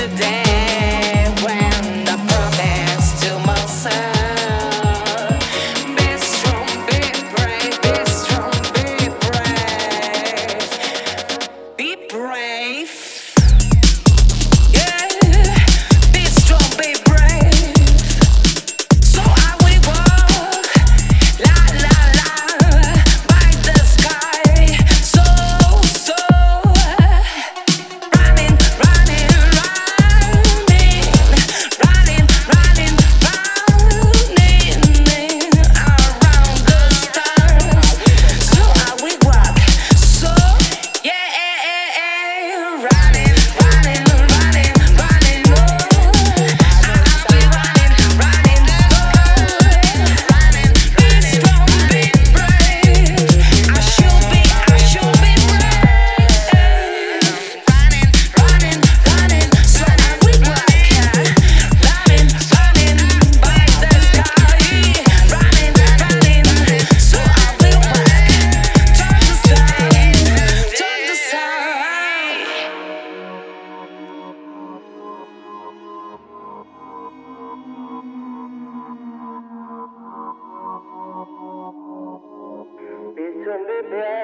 the day when I promise to myself, be strong, be brave, be strong, be brave, be brave. Yeah, be strong, be brave. So I will walk, la la la, by the sky. So running, running, running, running, running, running around the stars. So I will walk. So yeah, running, running, running, running more. I'll be running, running, running, be strong, be brave. I should be brave. Running, running, running, so I will walk. Running, running by the sky. Running, running, so I will walk. Turn the side, turn the side. Be strong, be brave.